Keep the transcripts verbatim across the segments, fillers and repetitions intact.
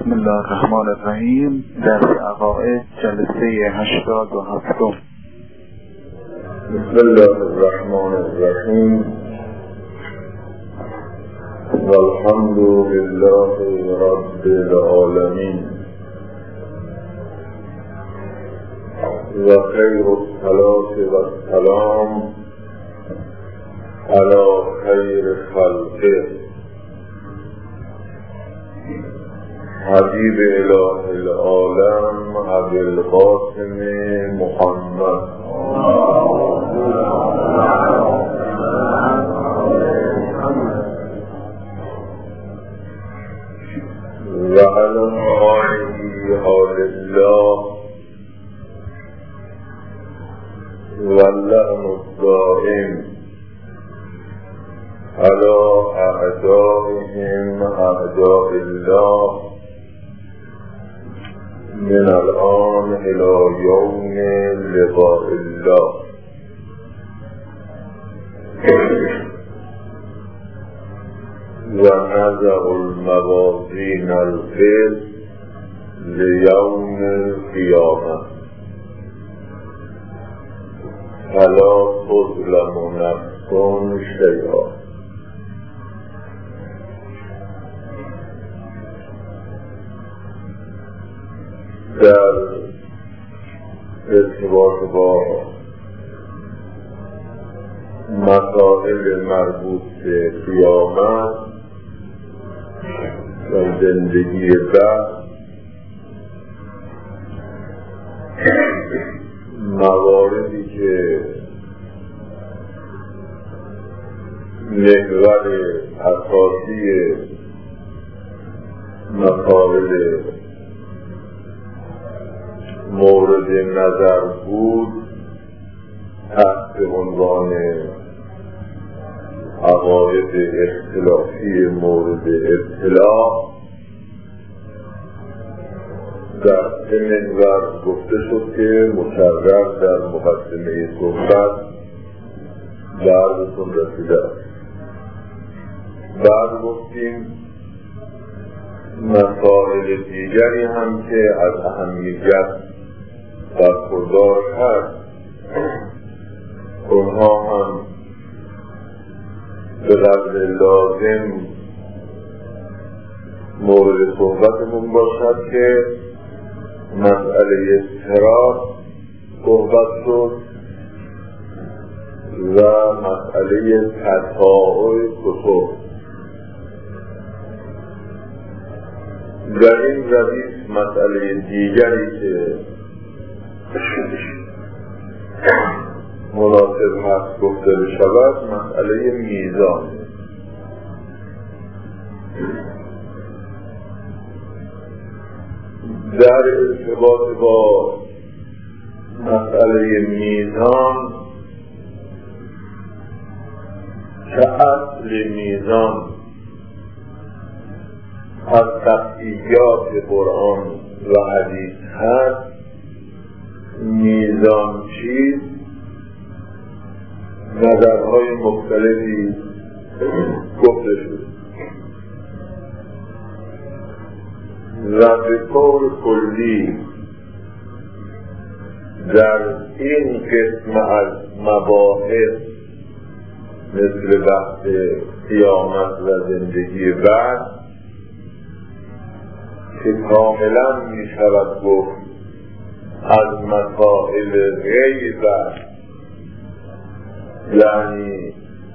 بسم الله الرحمن الرحیم. درس عقاید جلسه هشتاد و هفتم. بسم الله الرحمن الرحیم والحمد لله رب العالمین و خیر الصلاة و السلام علی خیر خلقه حبیب اله العالم ابی القاسم محمد و علی آله آل الله و اللعن الدائم علی اعدائهم اعداء الله من الان الى یوم لقاء الله. و نضع الموازین القسط لیوم القیامة فلا تظلم نفس شیئا. در ارتباط با مسائل مربوط به قیامت و زندگی بعد مواردی که محور اساسی مسائل مورد نظر بود تحت عنوان عقاید اختلافی مورد اطلاع در سه محور گفته شد که مکرر در مقدمه صحبت به عرضتون رسیده است. بعد گفتیم مسائل دیگری هم که از اهمیت برخوردار هست اونها هم به قدر لازم مورد صحبتمون باشد که مسئله اضطراب صحبت شد و مسئله تطاعه کتب. در این ردیف مسئله دیگری که مناسب هست گفته بشود مسئله میزان. در ارتباط با مسئله میزان که اصل میزان از تفصیلات قرآن و حدیث هست، میزان چیست؟ نظرهای مختلفی گفته شد و به طور کلی در این قسم از مباحث مثل بحث قیامت و زندگی بعد که کاملا می شود گفت از مسائل غیب یعنی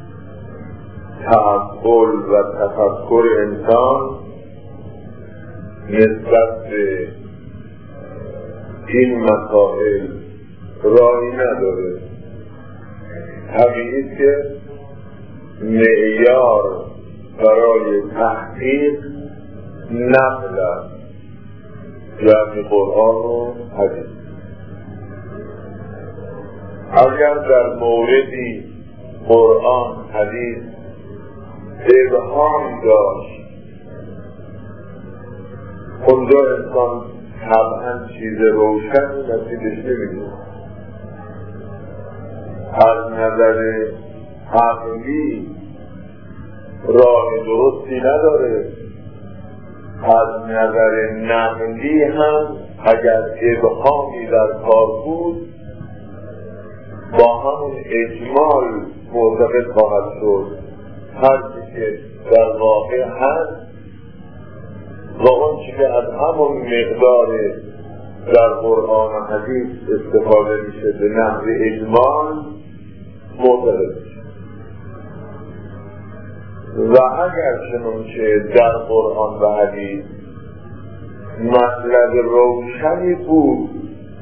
تعقل و تفکر انسان نسبت به این مسائل راهی نداره. طبیعی که معیار برای تحقیق نقل است، یعنی قرآن و حدیث. اگر در موردی قرآن حدیث ابهام داشت اونجا انسان طبعا چیز روشن نصیبش نمی‌دونه. از نظر عقلی راه درستی نداره از نظر نقلی هم اگر ابهامی در کار بود با همون اجمال معتقد خواهد شد هر چی که در واقع هست و اون چی که از همون مقدار در قرآن و حدیث استفاده میشه به نحو اجمال معتقد میشه. و اگر چنانچه در قرآن و حدیث مطلب روشنی بود،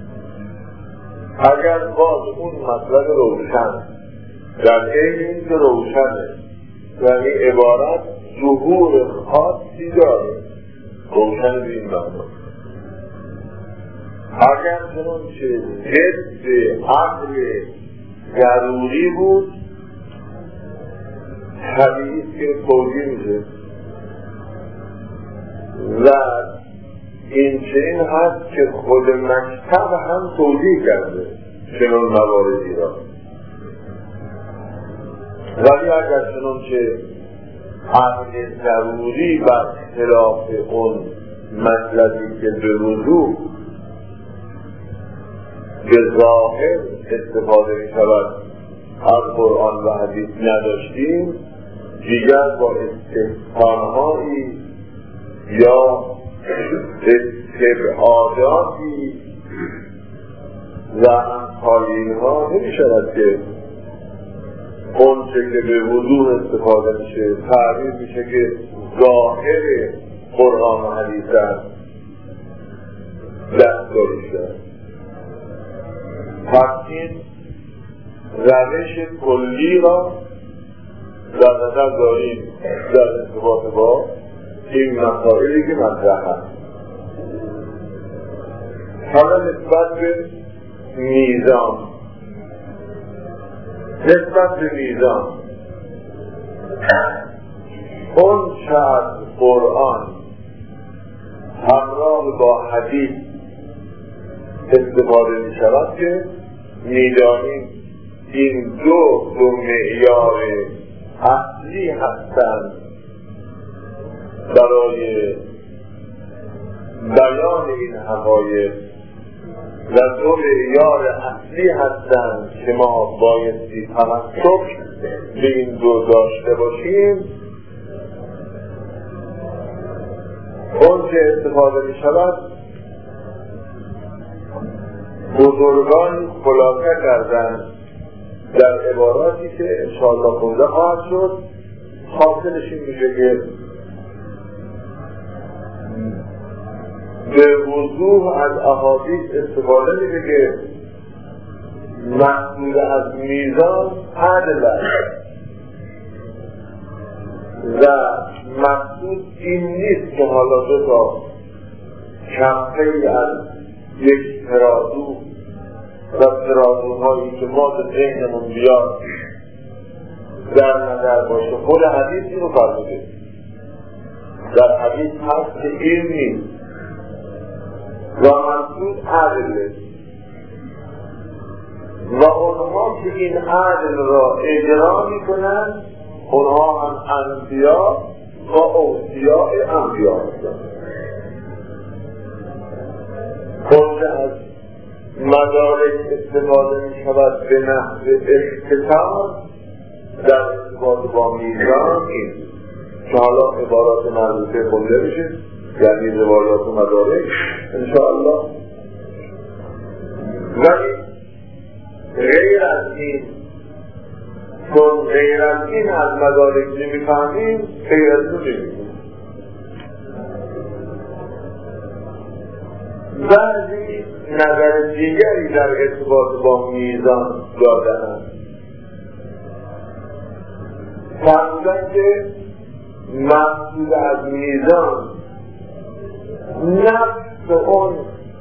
اگر باز اون مطلب روشن در این این که روشنه یعنی عبارت ظهور خاصی داره، روشن به این معنی، اگر چنانچه ضد عقل ضروری بود طبیعی که توجیه میشه و این چنین هست که خود مکتب هم توجیه کرده چنان مواردی را. ولی اگر چنانچه عقل ضروری بر خلاف اون مطلبی که به وضوح به ظاهر استفاده می شود از قرآن و حدیث نداشتیم، دیگر با استفهام‌هایی یا استبعاداتی و امثالینها نمی شود که اون چه که به وضوح استفاده میشه تعبیر میشه که ظاهر قرآن و حدیث است دستگاری شد. پس این روش کلی را در نظر داریم در ارتباط با این مسائلی که مطرح هست. حالا نسبت به میزان نسبت به میزان اون چقدر قرآن همراه با حدیث استفاده می شود که میدانیم این دو دو معیار اصلی هستند برای بیان این حقایق و دو معیار اصلی هستند که ما بایستی تمسک به این دو داشته باشیم. اون که استفاده می شود بزرگان خلاصه کردن در عباراتی که انشاءالله خونده خواهد شد. حاصلش این میشه که به وضوح از احادیث استفاده میشه که مقصود از میزان عدل است و مقصود این نیست که حالا دو تا کفه از یک ترازو و ترازوهایی که ما به ذهنمون بیاد در نظر باشه. خود حدیث اینو فرموده، در حدیث هست که این نیست و مقصود عدله و اونها که این عدل را اجرا میکنن اونها هم انبیا و اوصیاء انبیا هستند. خود از مدارک استفاده می شود به نحو اختصار در ارتباط با میزان این که حالا عبارات مربوطه خونده میشه یعنی روایات و مدارک انشاءالله. ولی غیر از این چون غیر از این از مدارک نمیفهمیم غیر از این نمیفهمیم. بعضی نظر دیگری در ارتباط با میزان دادند، فرمودن که مقصود از میزان نفس اون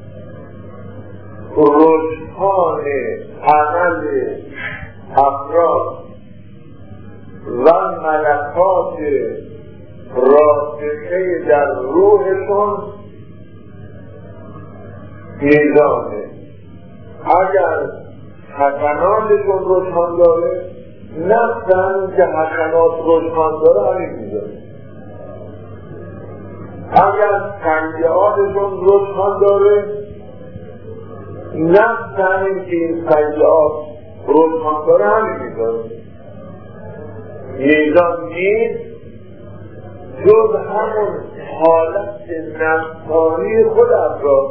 رجحان عمل افراد و ملکات راسخه در روحشون میزانه. اگر حسناتشون رجحان داره نفس همین که حسنات رجحان داره همین میزانه. اگر سیعاتشون رجحان داره، نفس همین که این سیعات رجحان داره همین میداره. میزان نیست جز همون حالت نفسانی خود افراد،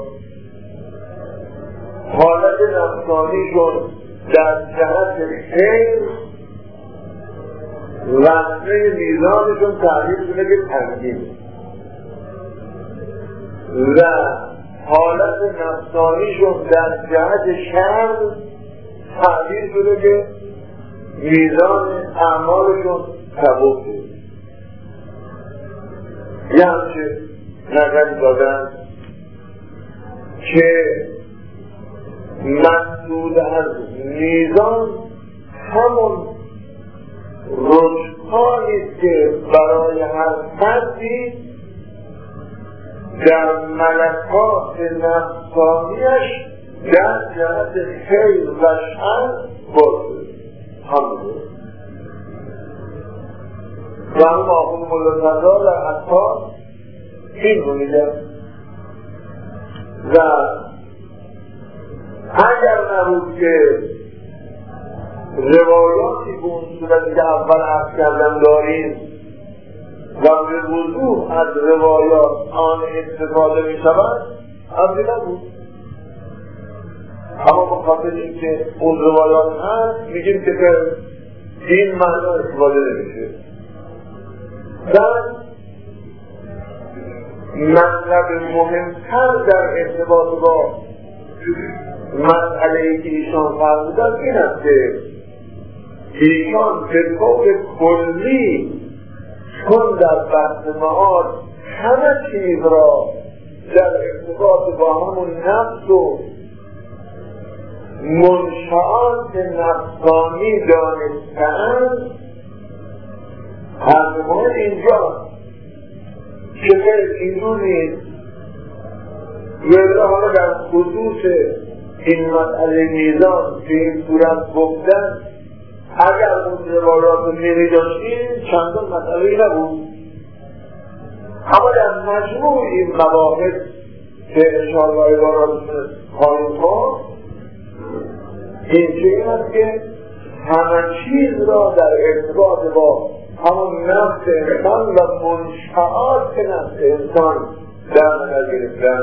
حالت نفسانیشون در جهت خیر وزنه میزانشون تغییر شده که تنگیم و حالت نفسانیشون در جهت شر تغییر شده که میزان اعمالشون کبود شده. یه همچه نظری دادن که مسئول از میزان همون رجحانیست که برای هر فردی در ملکات نفسانیش در جهت خیر و شر برده همونه و هم آخون ملتزا در اطفال این رو میگم و اگر نبود که روایاتی به اون صورتی که اول عرض کردم داریم و به وضوح از روایات آن استفاده می شود از این نبود. اما بخاطر این که اون روایات هست میگیم که این معنا استفاده نمیشه. در مطلب مهمتر در ارتباط با مسئله ای که ایشان فرمودن این است که ایشان به طور کلی چون در بحث معاد همه چیز را در ارتباط با همون نفس و منشآت نفسانی دانستند، حرف مهم اینجا که اینجور نیست و حالا در خصوص این مسئله میزان که این صورت گفتن اگر اون روایات رو نمی داشتیم چندان مسئله نبود. اما در مجموع این مباحث که انشاءالله عباراتشون خواهیم خواست این چه است که همه چیز را در ارتباط با همون نفس انسان و منشآت نفس انسان در نظر گرفتن.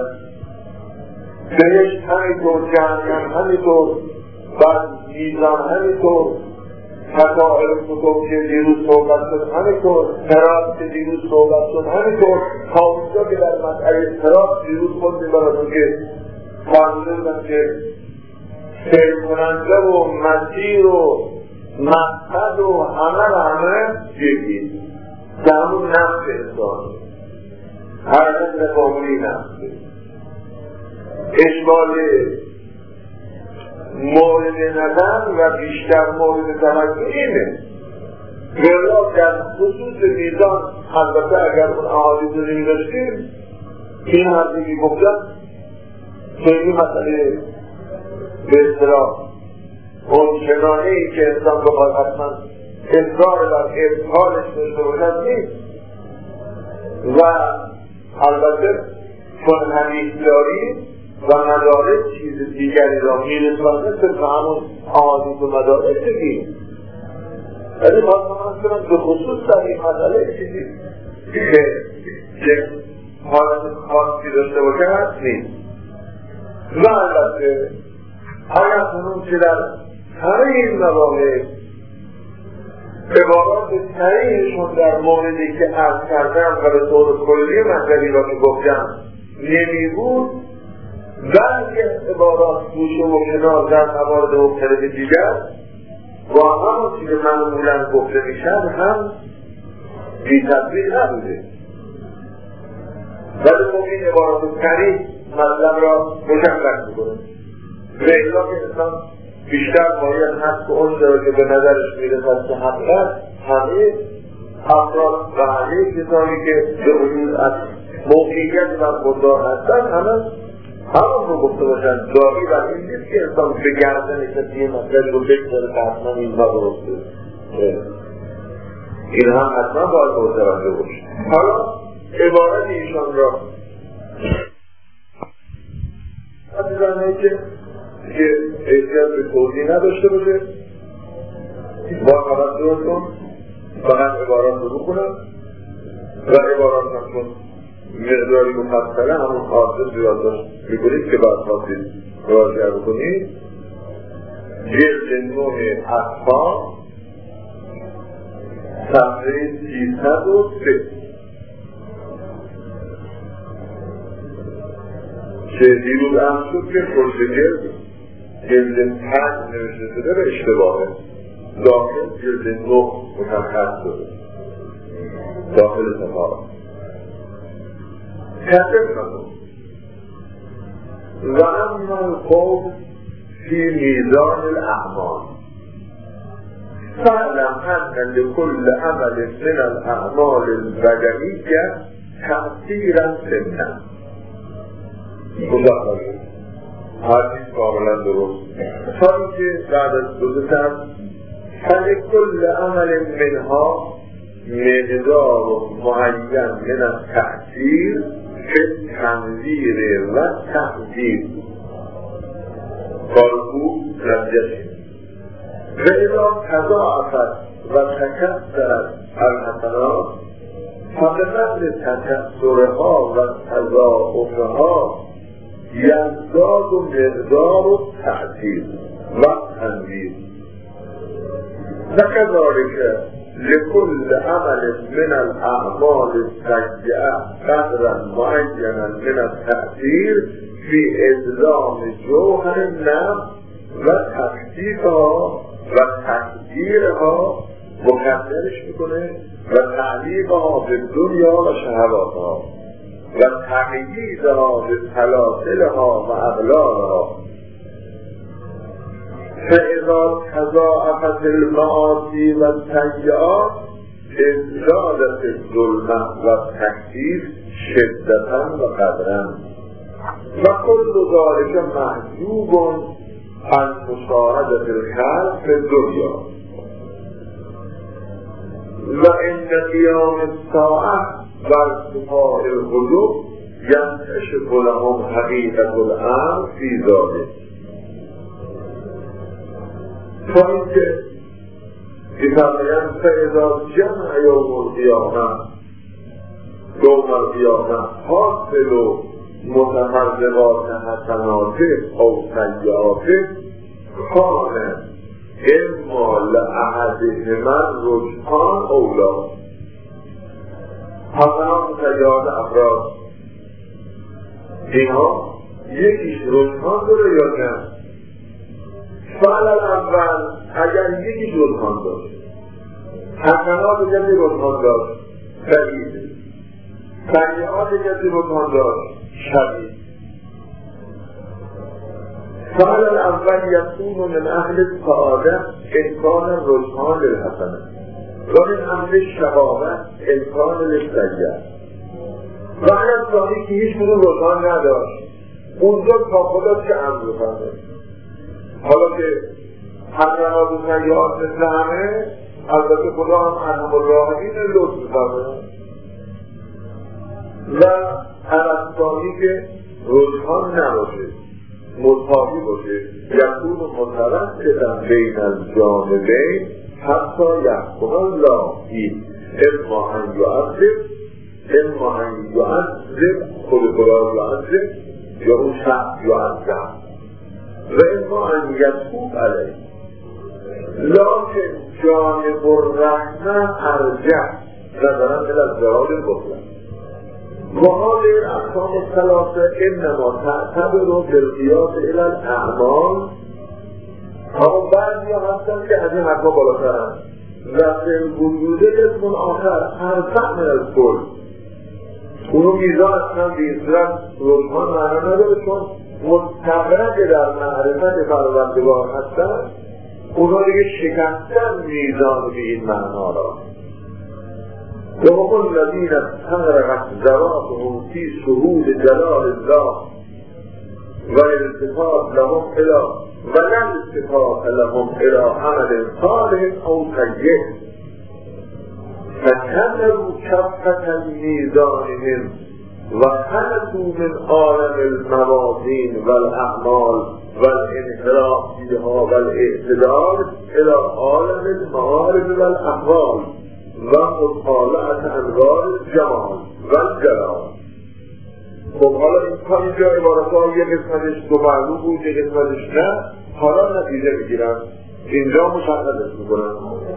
بهشت همینطور، جهنم همینطور، بعد میزان همینطور، مسائل کتب که دیروز صحبت شد همینطور، صراط که دیروز صحبت شد همینطور، تا اونجا که در مسئله صراط دیروز خود میبرد که فرمودن که سیر کننده و مسیر و مقصد و همه و همه یکی در همون نفس انسان حرکت نفاقی نفسه. اشکال مورد نظر و بیشتر مورد توجه اینه ولی در خصوص میزان البته اگر اون احادیث رو نمی‌داشتیم این حرفی که گفتم خیلی مسئله به اصطلاح اون چنانه‌ای که انسان بخواد حتما اصرار بر ابطالش داشته باشد نیست و البته چون حدیث داریم و مدارس چیز دیگری را میرسانه صرف همون احادیث و مدارس دیگیم ولی باید من کنم به خصوص در این مسئله چیزی که یک حالت خاصی داشته باشه هست نیست و البته اگر کنون که در همه این مواقع عبارات صحیحشون در موردی که عرض کردم و به طور کلی مطلبی را که گفتم نمی بود بلکه عبارات گوشه و کنار در موارد مختلف دیگر و همون چیز معمولا گفته میشن هم بی تطبیق نبوده ولی خب این عبارات صحیح مطلب را مشخص میکنه. لیلا که انسان بیشتر باید هست که اون چرا که به نظرش میرسد که حقیقت همه افراد و همه کسانی که به وجود از موقعیت و خوددار هستن همه همون رو گفته باشن داری و این نیست که انسان به گردن کسی یه مسئله رو بگذاره که حتما این را درسته این هم حتما باید متوجه باشه. حالا عبارت ایشان را عزیزانه که که احتیاط به توضیح نداشته باشه با توجه کن فقط عبارات رو بکنم و عبارات هم چون مقداری مفصله همون حاصل یادداشت میکنید که بعد خواستید راجع بکنید. جلد نوع اطفال صفحه سیصد و سه که دیروز هم شد که پرس جلد جلد پنج نوشته شده و اشتباهه، داخل جلد نه مشخص شده داخل صفحه کتب نمون و اما القول فی میزان الاعمال فعلم ان لكل عمل من الاعمال البدنیه تأثیرا سنا. مشخصه حدیث کاملا درست تا اینکه بعد از دوزتر فلکل عمل منها مقدار معین من التأثیر فی تنظیر و تحذیر کارکو رجشی و اذا تضاعفت و تکثرت الحسنات فبقدر تکثرها و تضاعفها یزداد و مقدار و تأثیر و تنظیر و كذلك لكل عمل من الاعمال السيئة قدرا معينا من التأثير في إسلام جوهر النفس وتكثيفها وتكديرها مكدرش میکنه و تعلیقها به دنیا و شهواتها و تقییدها به سلاسلها و اغلالها. فإذا تضاعفت المعاصی و السیئات ازدادت الظلم و التکثیف شدتا و قدرا و كل ذلك محجوب عن مشاهدة الخلق في الدنيا و عند قيام الساعة و ارتفاع الغلو ينكشف لهم حقيقة الأمر في ذلك. تا اینکه می‌فرمایند فاذا جمع یوم القیامه یوم القیامه حاصل و متمرقات حسنات او سیئات کان اما لأحدهما رجحان اولا. حسنات سیئات افراد اینها یکیش رجحان داره یا نه؟ فعل اول اگر یکی رجحان داشت حسنات کسی رجحان داشت شدید، سیئات کسی رجحان داشت شدید. فعل الاول یکون من اهل السعاده امکان رجحان للحسنه و من اهل الشقاوه امکان للسیئه. فعل الثانی که هیچ کدوم رجحان نداشت اونجا تا خدا چه امر بفرمه. حالا که حسنات و سیئات مثل همه البته خدا هم ارحم الراحمین لطف بفرمه و الثانی که رجحان نباشه متفاوی باشه یکون متوسطا بین الجانبین حتی یحکم الله فیه اما ان یعذب اما ان یعذب خود خدا یعذب یا اون شخص یعذب و اما ان یتوب علیه. لکن جانب الرحمه ارجح نظرا الى الجهاد المطلق و هذه الاقسام الثلاثه انما تعتبر بالقیاس الى الاعمال. اما بعضی ها هستن که از این حقا بالاترن و فی الوجود اسم آخر ارفع من الکل. اونو میزان اصلا به این صورت رجحان معنا نداره چون مستقرق در معرفت پروردگار هستن اونا دیگه شکستن میزان به این معنا را. و هم الذین استغرقت ذواتهم فی شهود جلال الله و التفات لهم الی و لا التفات لهم الی عمل صالح او سیء فکروا کفة میزانهم و خلطوا من عالم الموازین و الاعمال و الانحراف فیها و الاعتدال الى عالم المعارف و الاحوال و مطالعه انوار الجمال و الجلال. خب حالا این تا اینجا عبارتها یه قسمتش دو معلوم بود، یه قسمتش نه. حالا نتیجه میگیرن، اینجا مشخصش میکنن.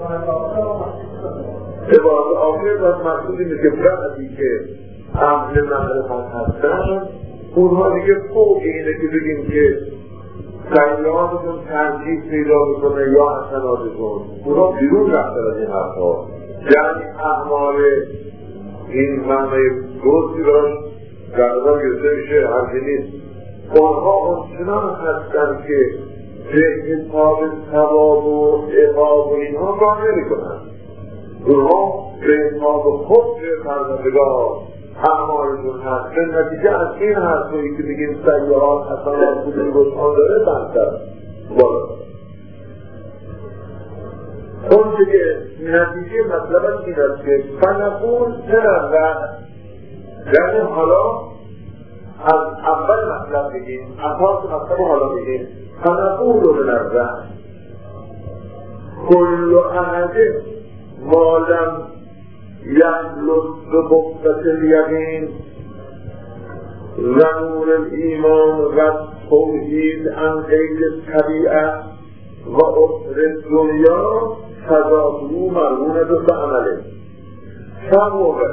عبارت آخر باید مقصود اینه که بعدی که اهل معرفت هستن اونها دیگه فوق اینه که بگیم که سیارتون ترجیح پیدا میکنه یا حسناتتون، اونها بیرون رفتن از این حرفها. یعنی اعمال این معنی گرزی براش گردان گرفته میشه، حرفی نیست. اونها اونچنان هستن که به حساب ثواب و عقاب و اینها کار نمیکنن. اونها به حساب خود پروردگار اعمالشون هست. به نتیجه از این حرفایی که میگیم سیارات حسنات بودن رسان داره بهتر بالا. اون که نتیجه مطلب این است که فنقول تنرد، یعنی حالا از اول مطلب بگیم، اساس مطلب حالا بگیم. فنقول رو تنرد کل احد مالم یخلص ببقت الیقین و نور الایمان و توحید عن قید الطبیعه و اصر دنیا فضاهو مرهونة بعمله. فموقع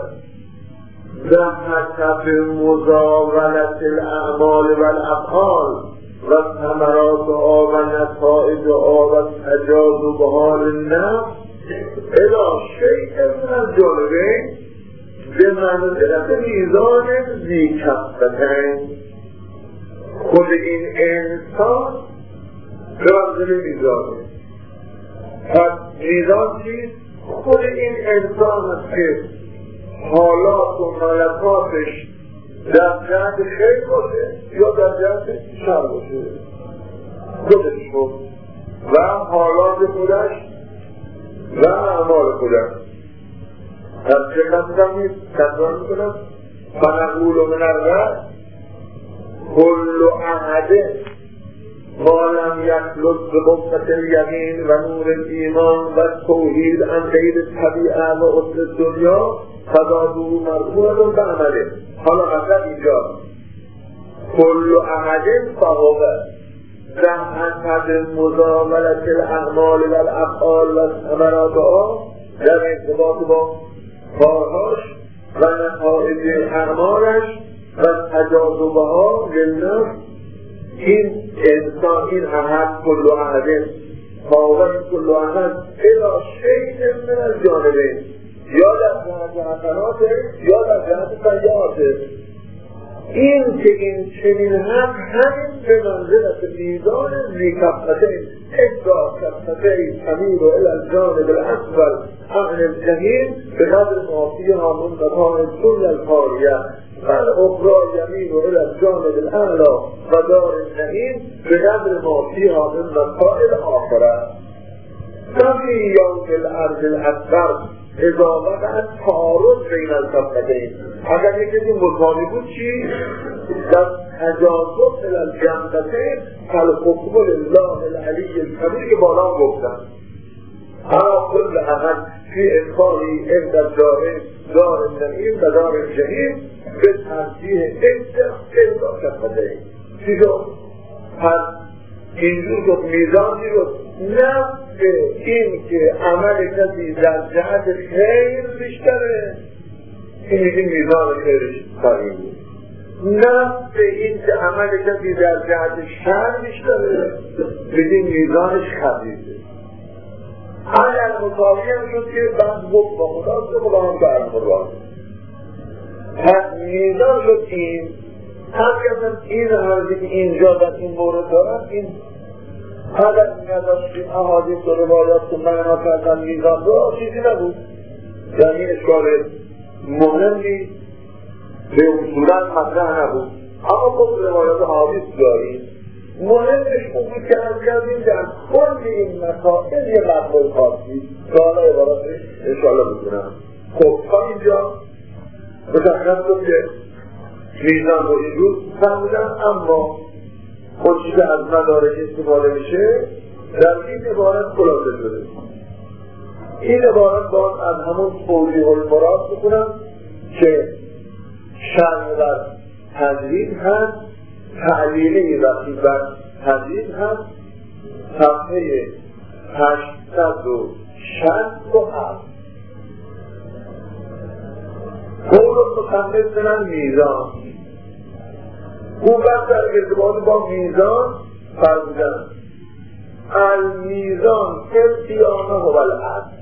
در حسب مزاولت الاعمال و الافعال و ثمرات آ و نتائج آ و تجاذب حال النفس الى شیء من الجانبین به منزلت میزان ذی کفتین. خود این انسان به منزل میزانه. پس میزان چیست؟ خود این انسان است که حالات و ملکاتش در جهت خیر باشه یا در جهت شر باشه، خودش بود و حالات خودش و اعمال خودش. از چه قصدم نیست؟ تکرار میکنم. فنقول من الرد کل احده ما لم یخلص ببقت الیقین و نور الایمان و توحید عن قید الطبیعه و اصل دنیا فضاهو مرهونة بعمله. حالا قصد اینجا کل احد فهو در حسب مزاولت الاعمال و الافعال و ثمرات آن در ارتباط با کارهاش و نتایج اعمالش و تجاذبها للنفس. این انسان این احد کل احد فاوه کل احد الى شیء من الجانبین، یا در جهت حسناته یا در جهت سیئاته. این که این چنین هم همین به منزلت میزان ذی کفتین ادا کفتین تمیر الى الجانب الاسفل عن الجحیم به قدر ما فیها من متاع الدنیا الفانیه و الاخری یمین الى الجانب الاعلی و دار النعیم به قدر ما فیها من متاع الاخره. ففی یوم الارض الاکبر اذا وقعت تعارض بین الکفتین، اگر یکی مساوی بود چی؟ در تجاذب الى الجنبتین فالحکم لله العلی الکبیر که بالا گفتن اما کل احد فی امکانی عند الدارین دار النعیم و دار الجحیم به ترجیح اقدا کفتین. چی شد؟ پس اینجور شد میزان چی شد؟ نفس این که عمل کسی در جهت خیر بیشتره این میگه میزان خیرش قوی بود. نفس این که عمل کسی در جهت شر بیشتره میگه میزانش خفیفه. اگر مساوی هم شد که بند بود با خدا سه خدا هم برم خدا. پس میزان شد این هم این حرفی که اینجا در این مورد دارم این اگر نداشت این احادیث و روایات که معنا کردن میزان رو چیزی نبود، یعنی اشکال مهمی به اصولا مطرح نبود. اما خب روایات احادیث داریم مهمش اون بود که از کردیم در کل این مسائل یه مطلب خاصی که حالا عباراتش انشاءالله بکنم خب تا اینجا مشخص شد که میزان رو این روز فهمیدن، اما خودشی که از مدارک استفاده میشه در این عبارت خلاصه شده. این عبارت باید از همون توضیح المراد بکنم که شرح بر تدریج هست، تعلیلی وقتی بر تدریج هست، صفحه هشتصد و شصت و هفت. قول مصنف کنن میزان، اون وقت در ارتباط با میزان فرمودن المیزان القیامه هو العدل.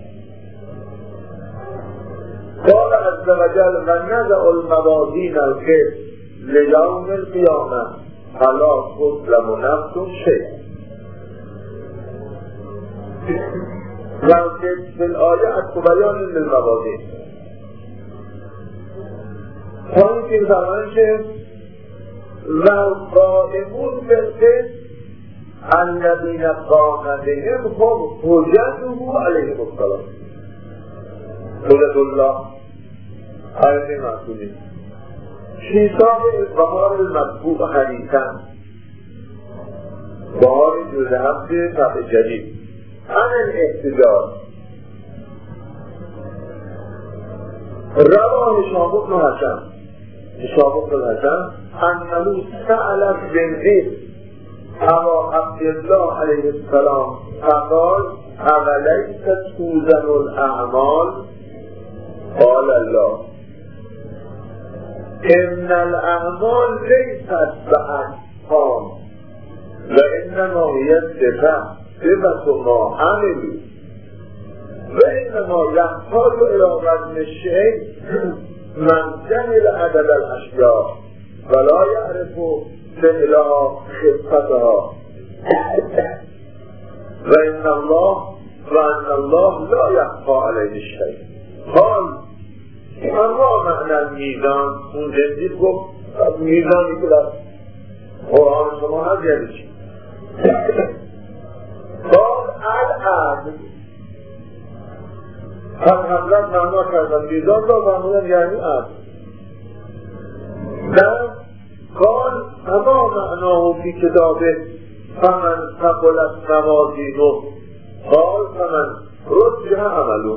قال عز وجل و نضع الموازین القسط لیوم القیامه فلا تظلم نفس شیئا. والقسط فی الآیه عطف بیان للموازین. تا این که فرمایش والقائمون بالقسط الذین قام بهم هم حجته علیهم السلام. حجت الله آیه معصومین شیطان بهار المطبوع حدیثا بهار جزء هفته صفحه جدید عن الاحتجاج رواه هشام بن حسن هشام بن حسن انه سأل بن ابا عبدالله علیه السلام فقال اولیس توزن الاعمال قال الله ان الاعمال لیست باجسام و انما هی صفة ما عملوا و انما یحتاج الى وزن الشیء من جهل عدد الاشیاء ولا یعرف فعلها خفتها و ان الله و ان الله لا یخفی علیه شیء. قال اما معنی میزان اون جدید گفت میزانی که در قرآن شما هست یعنی چی؟ قال العدل. هم حضرت معنا کردن میزان را فرمودن یعنی عدل. در قال اما معناه فی کتابه فمن ثقلت موازینه قال فمن رجح عمله.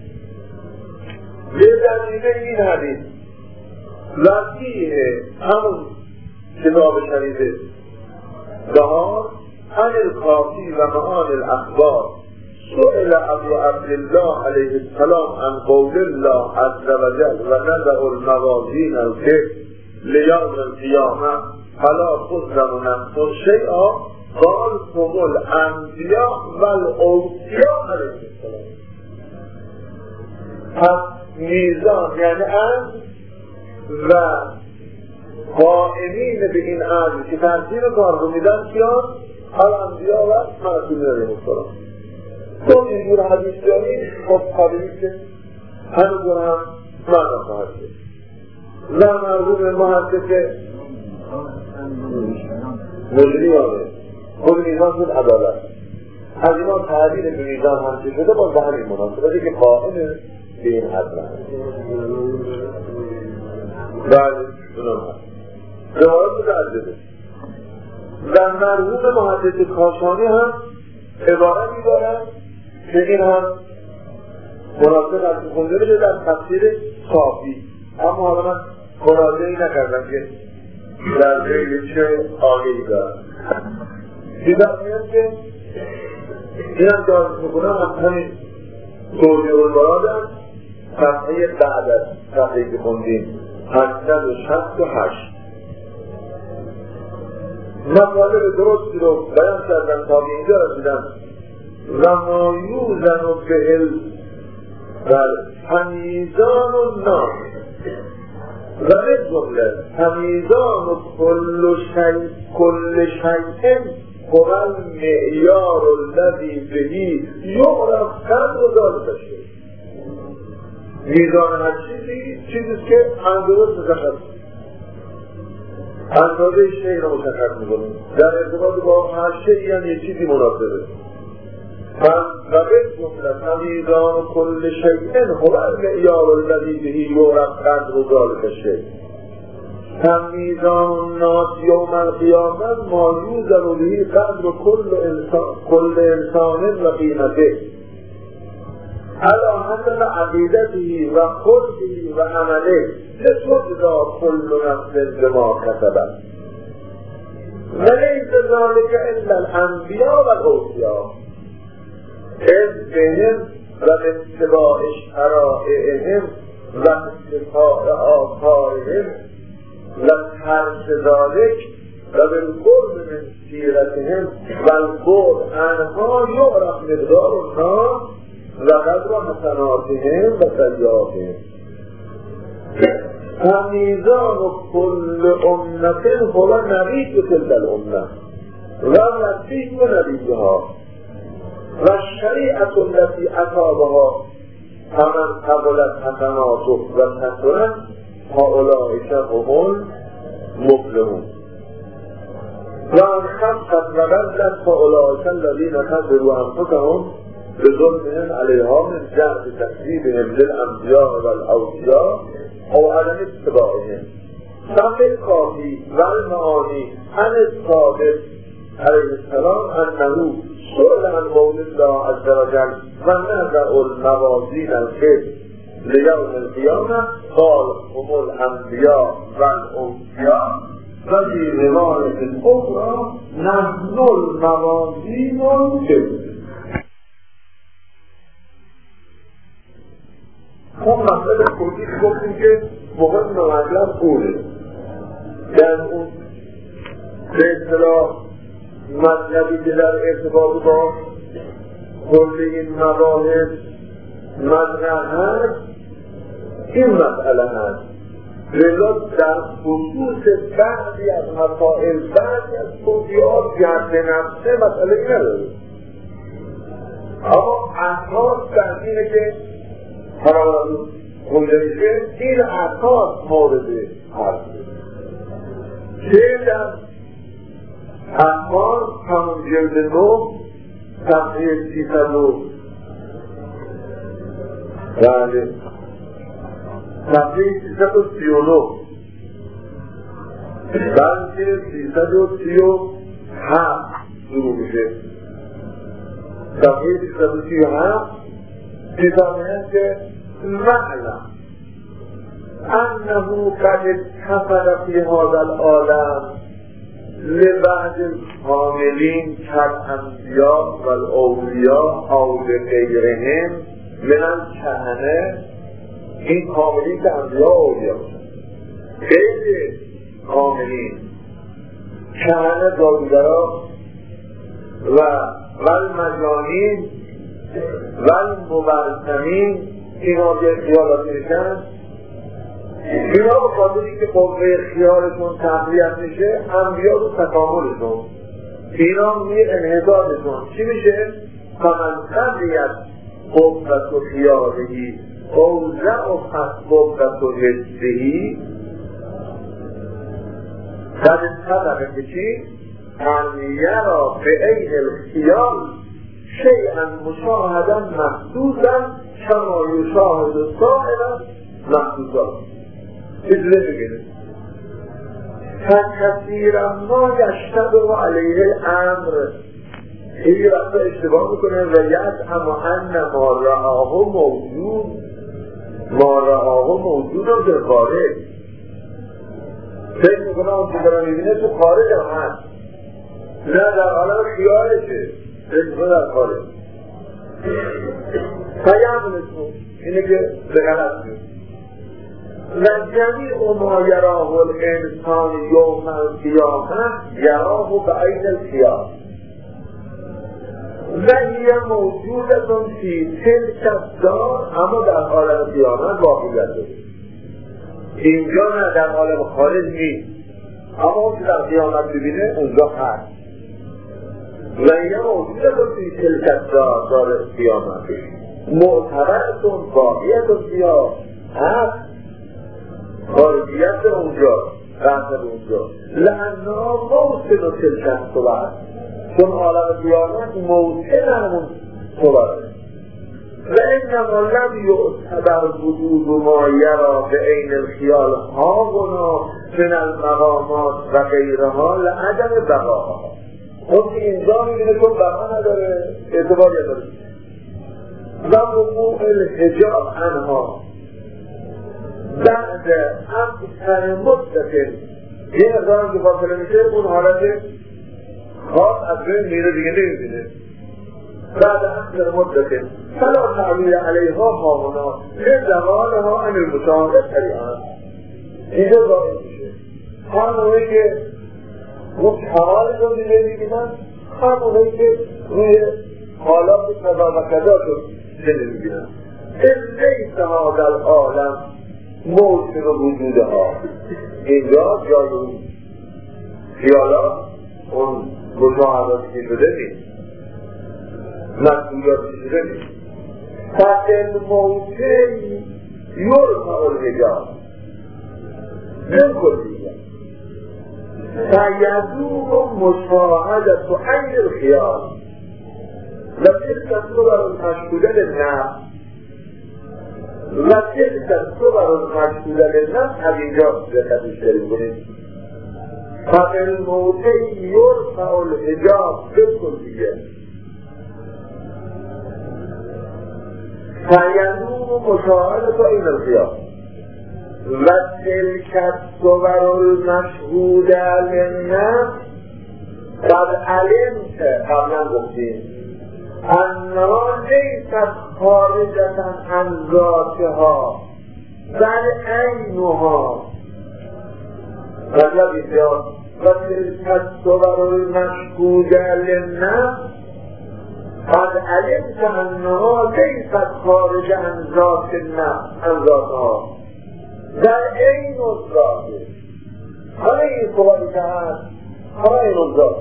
به دلیل این حدیث وفیه همون کتاب شریف بهار عن الکافی و معان الاخبار سئل ابو عبدالله علیه السلام عن قول الله عز وجل و نضع الموازین القسط لیوم القیامه فلا تظلم نفس شیئا قال هم الانبیاء والاولیاء علیهم السلام. پس میزان یعنی عدل و قائمین به این عدل که ترتیب کار رو میدن کیان؟ الانبیاء و معصومین علیهم السلام. چون اینجور حدیث داریم خب طبیعی که هنوز هم معنا خواهد شد و مرحوم محدث مجری آمه خود میزان شد عدالت. از اینا تعبیر به میزان همچه شده باز به همین مناسبتی که قائم به این عدل هست. بله اونم هست روایت متعدده و مرحوم محدث کاشانی هم عبارتی دارن که این هم مناسب از خونده بشه در تفسیر صافی. اما حالا من خلاصه‌ای نکردم که در غیر چه آگهی دارم. دیدم میاد که این هم دارم میکنم از همین توضیح المراد صفحه بعد از صفحه که خوندیم هشتصد و شصت و هشت مطالب درستی رو بیان کردن تا به اینجا رسیدن و ما یوزن و فعل همیزان و نام و به جمله همیزان و کل شیء کل شیء هو المعیار الذی بهی یعرف قدر ذلک الشیء. میزان هر چیزی چیزیست که اندازه مشخص اندازه شیء را مشخص می‌کنه. در ارتباط با هر شیئی هم یک چیزی مناسبه. پس و بالجمله میزان کل شیء هو المعیار الذی به یعرف قدر ذلک الشیء. میزان الناس یوم القیامه ما یوزن به قدر کل انسان کل انسان و قیمته علی حسب عقیدته و خلقه و عمله لتجزا کل نفس بما کسبت ولیس ذلک الا الانبیاء و الاولیاء اذ بهم و باتباع شرائعهم و اتباع آثارهم و ترک ذلک و بالقرب من سیرتهم و البعد عنها یعرف مقدار الناس و قدر حسناتهم و سیئاتهم. فمیزان کل امت هو نبی تلک الامه و رفیق نبیها و شریعت التي اصابها فمن قبلت حسناته و کثرت فاولئک هم المفلحون و ان خفت و بلت فاولئک الذین خسروا انفسهم بظلمهم علیها من جهت تکذیبهم للانبیاء والاولیاء او عدم اتباعهم. ففی الکافی و المعانی عن الصادق علیه السلام انه سئل عن قول الله عز وجل و نضع الموازین القسط لیوم القیامه قال هم الانبیاء والاولیاء و فی روایت اخری نحن الموازین القسط. اون مسئله کلی گفتیم که مهم مطلب اونه، یعنی اون به اصطلاح مطلبی که در ارتباط با کل این مباحث مطرح هست این مسئله هست. لذا در خصوص بعضی از مسائل بعضی از توضیحات جهت نفسه مسئله ای نداره، اما اساس در اینه که فراموش خونده میشه این اساس مورد حرف که در اخبار همون جلد نو صفحه سیصد و بله صفحه سیصد و سی و نو بلکه سیصد و سی و هفت شروع میشه. صفحه سیصد و سی و هفت می‌فرمایند که معلم انه قد اتفق فی هذا العالم لبعض الکاملین کالانبیاء والاولیاء او لغیرهم من الکهنه. این کاملین که انبیاء و اولیاء غیر کاملین کهنه جادوگرا و والمجانین والمبرسمین اینا که خیالاتی میشن، اینا به خاطری که قوه خیالشون تقویت میشه انبیا رو تکاملشون اینا می انحضارشون چی میشه؟ فمن قویت قوت و خیالهی اوزع و قوت و حسهی قد طبقه که چی؟ انیه را به عین الخیال شیئا مشاهدا محسوسا کما یشاهد سائرا محسوسا. اجازه بگیرید فکثیرا ما یشتبه علیه الامر. این وقتا اشتباه میکنه و یزعم ان ما رآه موجود ما رآه موجود رو به خارج فکر میکنه اون که داره میبینه تو خارج هم هست، نه در عالم خیالشه، فکر در خارج فیعملتون اینه که به غلط میشه. و جمیع ما یراه الانسان یوم القیامه یراه به عین القیام و هی موجودتون فی تلک الدار، اما در عالم قیامت واقعیت داره. اینجا نه، در عالم خارج نیست، اما اون که در قیامت ببینه اونجا هست. و هی موجودتون فی تلک الدار، دار قیامت معتبرتون واقعیتون فیها هست، خارجیت اونجا رحمت اونجا لعنها موسن و تلکت تو بعد، چون عالم قیامت موسن همون صوره و انما لم یعتبر وجود ما یرا به عین الخیال هاهنا من المقامات و غیرها لعدم بقاها. خود اینجا میبینه چون بقا نداره اعتباری نداره و وقوع الحجاب عنها بعد اکثر مدت یه مقدار که فاصله میشه اون حالت خاص از بین میره دیگه نمیبینه. بعد اکثر مدت فلا تعویل علیها هاهنا لزوالها عن المشاهده سریعا اینجا ظاهر میشه همونهایی که متحال رو دیگه میبینن همونهایی که روی حالات کذا و کذا رو نمیبینن. این لیس هذا العالم موجب وجودها اینجا جای اون خیالات اون مشاهداتی که شده نیست مسئولیاتی شده نیست. فقل موجه یرفع الحجاب بالکل دیگه فیذوب مشاهدت عین الخیال و تلك الصور المشهوده للنفس و تلك الصور المشهوده للنفس از اینجا دقت داریم کنید. فقل موجه یرفع الحجاب بالکل دیگه فیذوب مشاهدت عین الخیال و تلک الصور المشهوده للنفس قد علمت قبلا گفتیم انها لیست خارجة عن ذاتها بل عینها مطلب بسیار و تلک الصور المشهوده للنفس قد علمت انها لیست خارجة عن ذات النفس عن ذاتها در عین الذات. حالا این سوالی که هست حالا عین الذات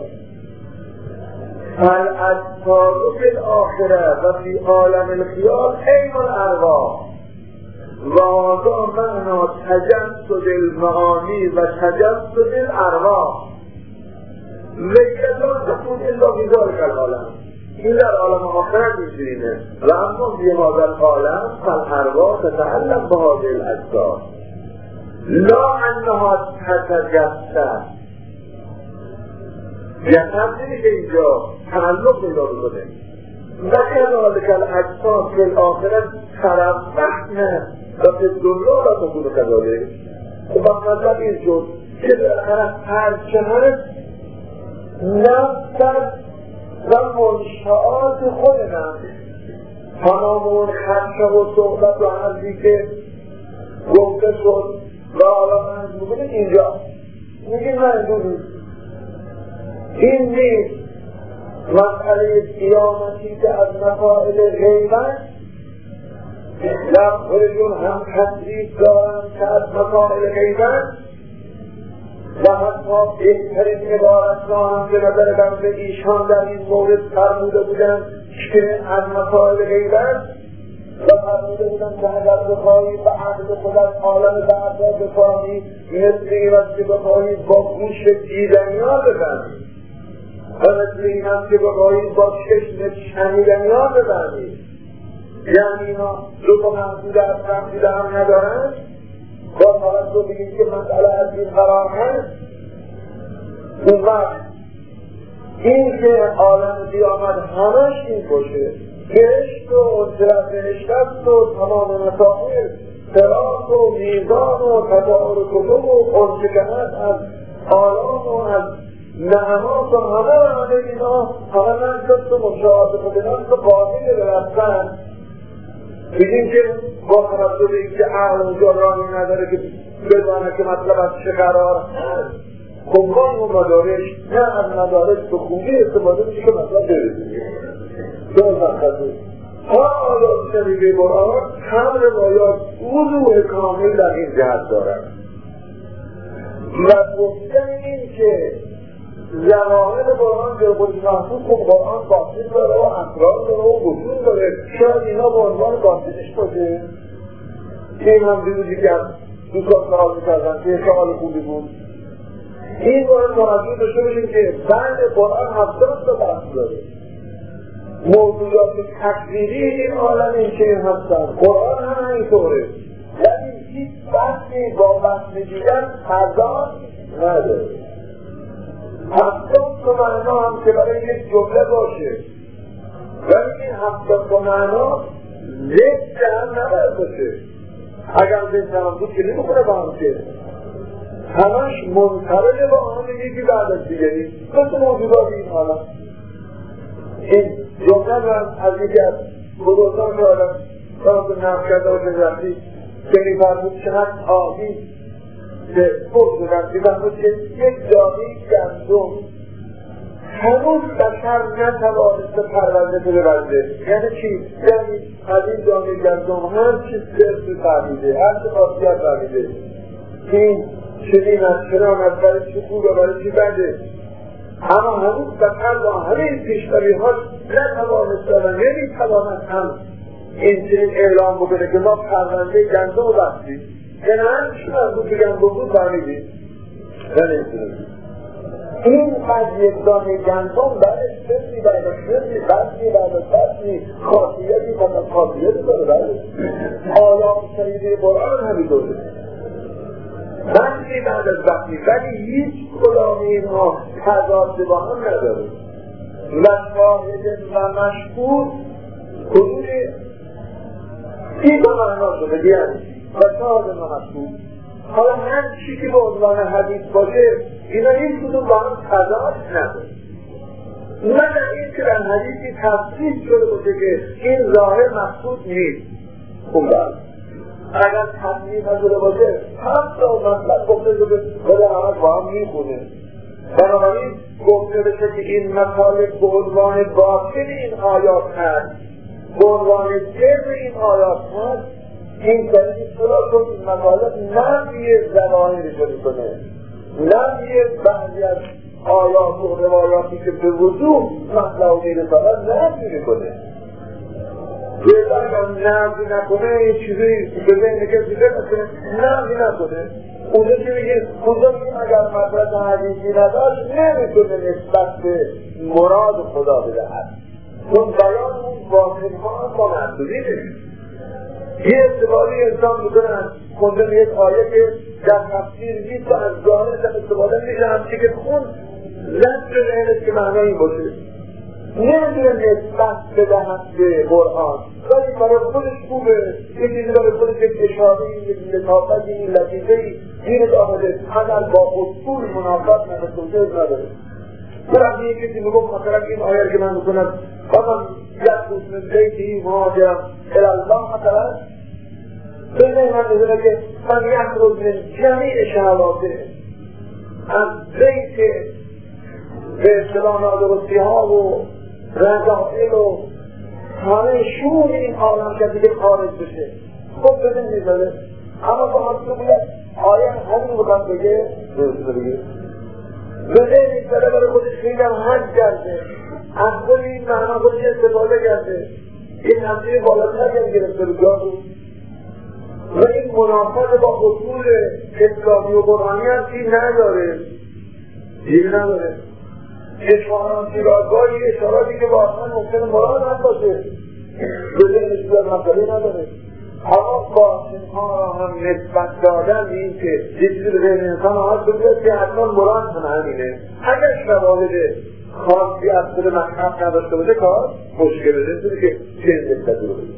فالاجساد فی الاخره و فی عالم الخیال عین الارواح و هذا معنی تجسد المعانی و تجسد الارواح لیکن تكون الا فی ذلک العالم. این در عالم آخرت میشینه و اما فی هذا العالم فالارواح تتعلق بهذه الاجساد لا انها تتجسد. جسد نمیشه اینجا تعلق پیدا بکنه و کذالک الاجساد فی الاخرت تروحن و فی الدنیا لا تکون کذالک. و مطلب این شد که بالاخره هرچه هست نفس و منشآت خود نفس تمام اون خدشه و صحبت و حرفی که گفته شد و حالا من میگه اینجا میگه منظور نیست این نیست مسئله قیامتی که از مسائل غیبت در خودشون هم تصریف دارن که از مسائل غیبت و حتی بهترین عبارت‌ها که نظر بنده ایشان در این مورد فرموده بودن که از مسائل غیبت و فرموده بودن که اگر بخواهی به عهد خود از عالم بعدا بخواهی مثل این است که بخواهی با گوش دیدنی ها بزنی و مثل این است که بخواهی با چشم شنیدنی ها بزنی. یعنی اینا دو تا محدود از محدود هم ندارن. با طرف رو بگید که مسئله از این قرار هست اون وقت این که عالم قیامت همش این باشه بهشت و بهشت و تمام مسائل فراق و میزان و تدار کتب و خونشکنت از عالم و از نعمات و همه همه اینا همه نشد و مشاهده خودنان که باقی برفتن بگیم که با توجه به اینکه عقل اونجا راهی نداره که بدانه که مطلب از چه قرار هست کمکان و مدارش نه از مدارش به خوبی استفاده میشه که مطلب برسید دو زخصه حالا شریفه قرآن هم روایات وضوح کامل در این جهت دارن و گفتن این که ظواهر قرآن در خود محفوظ که قرآن باطل داره و اسرار داره و وجود داره شاید اینا به عنوان باطلش باشه. این هم دیروزی که از دوستان سوال میکردن که سوال خوبی بود این باید توجه داشته باشیم که بعد قرآن هفتاد تا بحث داره موجودات تقدیری این عالم این چنین هستن. قرآن هم اینطوره، یعنی هیچ بحثی با بحث دیدن تضاد نداره. هفتاد تا معنا هم که برای یک جمله باشه، ولی این هفتاد تا معنا ضد هم نباید باشه. اگر ضد هم بود که نمیخوره با هم که همش منطبق با هم یکی بعد از دیگری مثل موجودات این عالم. این جمله رو از یکی از بزرگان که آدم کار به نفت کرده و جزرفتی که میفرمود چقدر آبی به فرد رفتی فرمود که یک دانی گندم هنوز بشر نتوانسته پرونده ببرده. یعنی چی؟ یعنی از این دانی گندم هر چیز سرس فهمیده، هر چه خاصیت فهمیده، این چنین از چنان از برای چی خوبه برای چی بده، اما هنوز بشر با همین پیشتری هاش نتوانسته و نمیتواند هم این چنین اعلام بکنه که ما پرونده گندم رو بستیم. یعنی هم چون از بود که گندم بود فهمیدیم و نمیتونیم. این قد یک دانه گندم برای سرسی برای سرسی بستی برای بستی خاصیتی فقط خاصیتی داره. برای آیات شریفه قرآن همینطوره، بستی بعد از بستی، ولی هیچ کدام اینها تضاد با هم نداره. و شاهد و مشهود کدوم این دو معنا شده دیگه و شاهد و مشهود. حالا هر چی که به عنوان حدیث باشه اینا هیچ کدوم با هم تضاد نداره. نه این که در حدیثی تفصیل شده باشه که این ظاهر مقصود نیست. خوب دارد اگر تفصیل نداره باشه حتی مطلب گفته شده بده همه با هم میخونه. بنابراین گفته بشه که این مطالب به عنوان باطن این آیات هست، به عنوان سر این آیات هست، این کاری چرا چون این مطالب نفی ظواهر شده کنه، نفی بعضی از آیات و روایاتی که به وضوح مطلب میرساند نفی میکنه. یه اگر نفی نکنه این چیزی به ذهن کسی بکنه نفی نکنه، اونجا که میگه اونجا که اگر مطلب حدیثی نداشت نمیتونه نسبت به مراد خدا بدهد، چون بیان اون باطن ها با محدودی نیست. یه استفاده انسان میکنن خونده یک آیه که در تفسیر نیست و از ظاهر در استفاده میشه همچی که خون لد به ذهنش که معنی این باشه، نمیتونه نسبت بدهد به قرآن، ولی برای خودش خوبه، یه چیزی برای خودش یک اشاره یک لطافت یک لطیفه‌ای گیرش آمده، اگر با اصول منافات نرسوده نداره. برای این کسی میگم مثلا این آیه که من میکنم فقط یک روز من بیتی مهاجرم الالله مثلا بینه من میزنه که من یک روز من جمیع شهواته از بیت به اصطلاح نادرستی ها و رضائل و همه شور این عالم که دیگه خارج بشه خود بدن میزنه. اما با حضور باید آیه همین بکن بگه درست بگه بده نیستره برای خودش خیلی هم حج کرده، از خود این معنا خودش استفاده کرده، این همچنین بالاتر هم گرفته بگاه بود و این منافق با اصول اسلامی و قرآنی هم چیز نداره چیز نداره. اشاران شیرازگاهی اشاراتی که واقعا ممکن مراد هم باشه بده نسبت مسئله نداره. اما باطنها را هم نسبت دادن این که یه چیزی به ذهن انسان آمد بگوید که حتما مراد هم همینه، اگر شواهد خاصی از خود مطلب نداشته باشه کار مشکل نمیتونه که چه نسبتی رو بگید.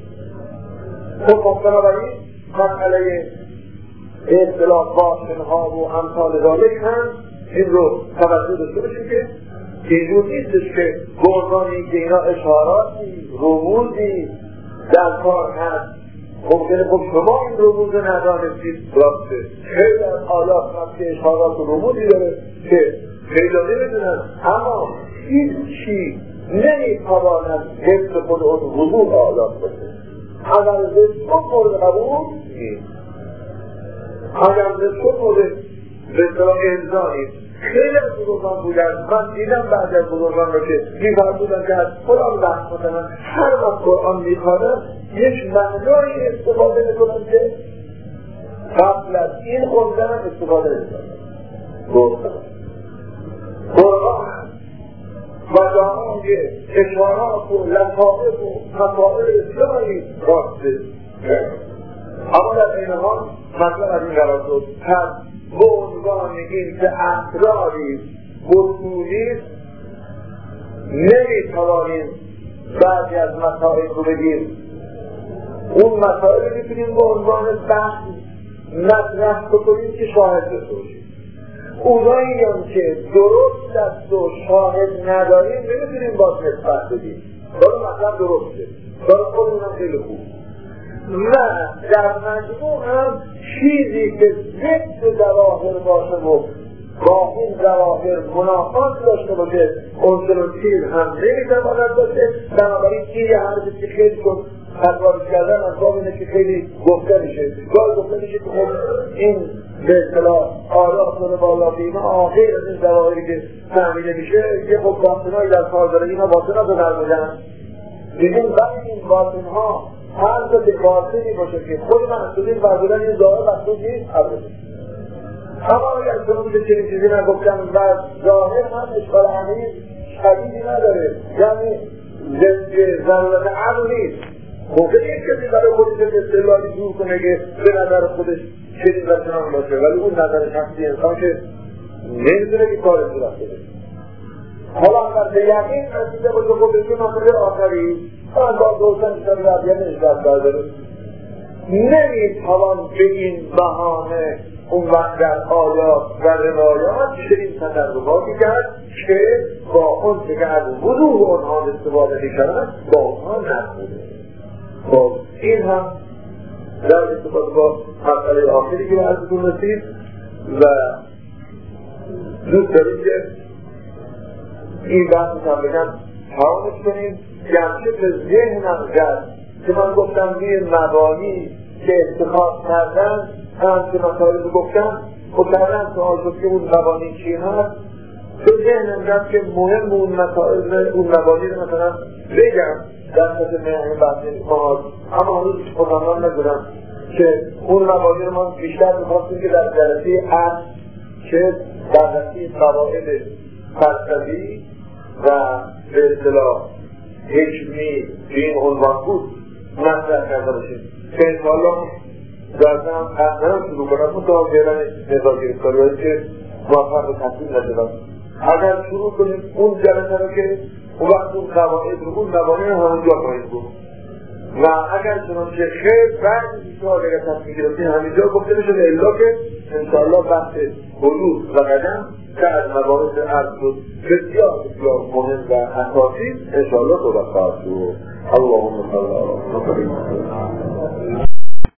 خب بنابراین مسئله اصطلاح باطنها و امثال ذالک هم این رو توجه داشته باشیم که اینجور نیستش که گردان این که اینا اشاراتی رموزی در کار هست. ممکنه خب شما این رموز ندانستید راسته، خیلی از آیات هست که اشارات و رموزی داره که خیلی نمیدونن، اما هیچ چی نمیتواند حفظ خود اون وضوح آیات باشه. اگر به تو مورد قبول نیست، اگر به تو مورد به اصطلاح انزا نیست. خیلی از بزرگان بودن، من دیدم بعد از بزرگان رو که می‌فرمودن که از قرآن بحث می‌کنن، هر وقت قرآن می‌خوانن یک معنای استفاده می‌کنن که قبل از این خوندن استفاده می‌کنن. گفتم قرآن و دارای اشارات و لطائف و مسائل بسیاری راسته. اما در این حال مطلب از این قرار شد پس به عنوان این که اسراری اصولی نمیتوانیم بعضی از مسائل رو بگیم. اون مسائل رو میتونیم به عنوان بحث مطرح بکنیم که شاهد باشیم. اونایی هم که درست است و شاهد نداریم نمیتونیم باز نسبت بدیم. برای مطلب درسته، برای خودمون هم خیلی خوب. نه در مجموع هم چیزی که ضد ظواهر باشه و با این ظواهر منافات داشته باشه عنصر و چیز هم نمیتواند باشه. بنابراین این یه حرفی که خیلی کن تکرارش کردن از باب اینه که خیلی گفته میشه. گاهی گفته میشه که خب این به اصطلاح آیات رو بالا بیمه آخر از این ظواهری که فهمیده میشه که خب باطنهایی در کار داره، اینا باطنها رو در بودن. دیدیم وقتی این باطنها هر جا که باطنی باشه که خود محصولین بردودن این ظاهر محصول نیست البته. اما اگر چون که چنین چیزی نگفتم و ظاهر هم اشکال عمیق شدیدی نداره، یعنی ضرورت عقل نیست. ممکن یک کسی برای خودش استدلالی جور کنه که به نظر خودش چنین و چنان باشه، ولی اون نظر شخصی انسان که نمیتونه که کار صورت بده. حالا اگر به یقین رسیده باشه خودشون مسئله آخری من با دوستان شده ربیه نشبت برداره، نمیتوان به این بهانه اون وقت در آیات و روایات چنین تطرقاتی کرد که با اون که از وضوح اونها استفاده می‌کنند با اونها نبوده. خب این هم در استفاده با مسئله آخری که از اون رسید و دوست داریم که این بحث هم بگم تمامش کنیم. گرچه به ذهنم زد که من گفتم روی مبانی که اتخاذ کردن هم که مسائل رو گفتم خب کردن سوال شد که اون مبانی چی هست. به ذهنم زد که مهم اون مسائل اون مبانی رو مثلا بگم در خود مهم بحثی مهاد، اما هنوز خودمان ندارم که اون مبانی رو ما بیشتر میخواستیم که در جلسه اصل که بررسی قواعد فلسفی و به اصطلاح حکمی که این عنوان بود مطرح کرده باشیم که انشاءالله درسته هم اصلا شروع کنم اون تا فعلا نظار گرفتاری هایی که موفق به تصمیم نشدم. اگر شروع کنیم اون جلسه رو که اون وقت اون قواعد رو اون مبانی رو همونجا باید بود و اگر چنانچه خیلی بعد بیشتر اگر تصمیم گرفتیم همینجا گفته میشه الا که انشاءالله بحث حدود و قدم که از مباحث عرض شد بسیار بسیار مهم و اساسی انشاءالله صحبت خواهد شد. اللهم صل علی محمد.